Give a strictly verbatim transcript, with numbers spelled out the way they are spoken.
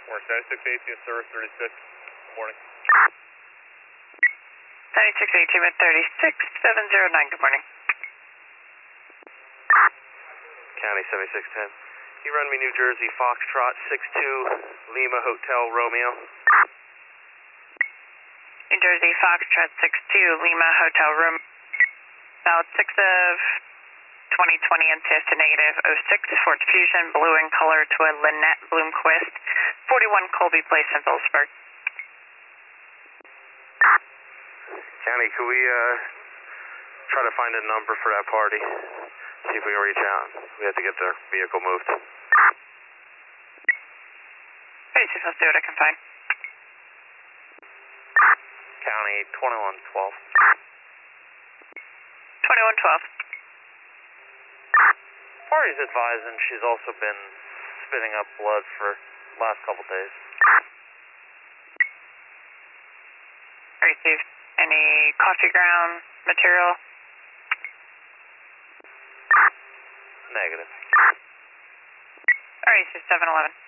Morning, seventy-six eighteen, service thirty-six. Morning. seventy-six eighteen with thirty-six seven zero nine, good morning. County seventy-six ten. You run me New Jersey Foxtrot six two Lima Hotel Romeo. New Jersey Foxtrot six two Lima Hotel Room. About six of twenty twenty and test to negative oh six, Fort Fusion, blue in color to a Lynette Bloomquist, forty-one Colby Place in Phillipsburg. County, could we uh, try to find a number for that party? See if we can reach out. We have to get their vehicle moved. Hey, see if I'll see what I can find. County twenty-one twelve. twenty-one twelve. Party's advising she's also been spitting up blood for the last couple days. Received any coffee ground material? Negative. Alright, so seven eleven.